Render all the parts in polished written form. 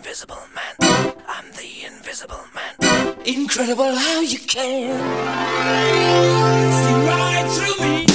invisible man. I'm the invisible man. Incredible how you can see right through me.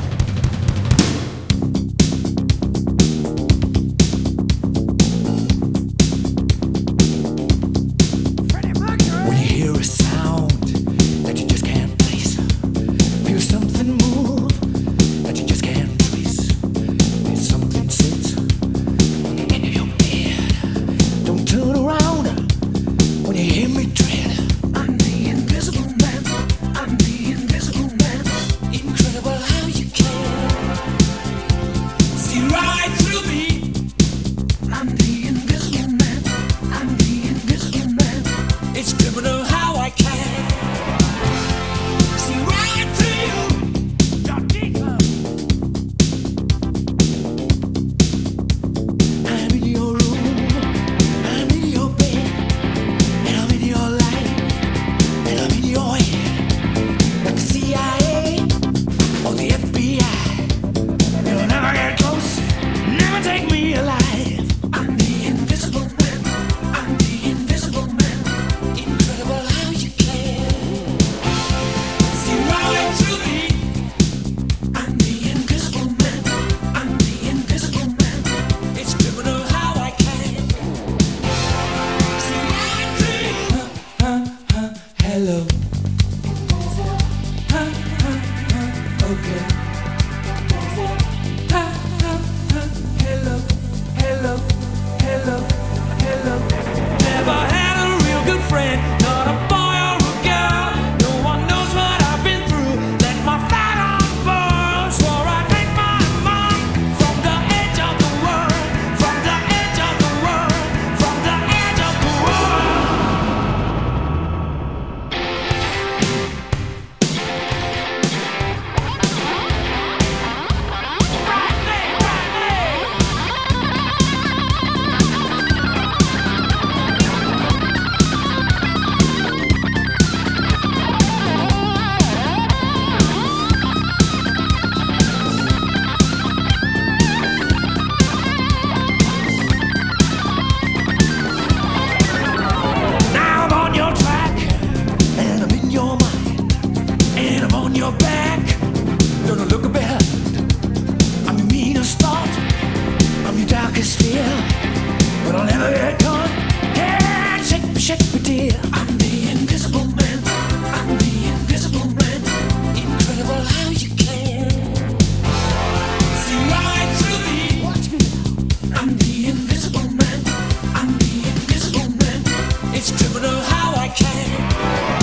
When you hear a sound that you just can't place, feel something move that you just can't trace. Feel something sit on the end of your bed. Don't turn around when you hear me tread. I'm the invisible man. I'm the invisible man. Incredible how you can see right through me. I'm the invisible man. I'm the invisible man. It's criminal how I can see right through you. You're deeper. I'm in your room, I'm in your bed, and I'm in your life, and I'm in your head. Like the CIA or the FBI, you'll never get close, never take me alive. I'm the invisible man. I'm the invisible man. Incredible how you can see right through me. I'm the invisible man. I'm the invisible man. It's criminal how I can see right through you. Hello. Okay. Hello. Hello. Hello. Hello. Never had a real good friend, not a boy or a girl. No one knows what I've been through. Let my flag unfurl. Swore I'd make my mark from the edge of the world, from the edge of the world, from the edge of the world. Now I'm on your track, and I'm in your mind, and I'm on your back. Don't look behind. I'm your meanest thought, I'm your darkest fear, but I'll never get caught. Yeah, shake me, dear. I'm the invisible man. I'm the invisible man. Incredible how you can see right through me. Watch me now. I'm the invisible man. I'm the invisible man. It's criminal how I can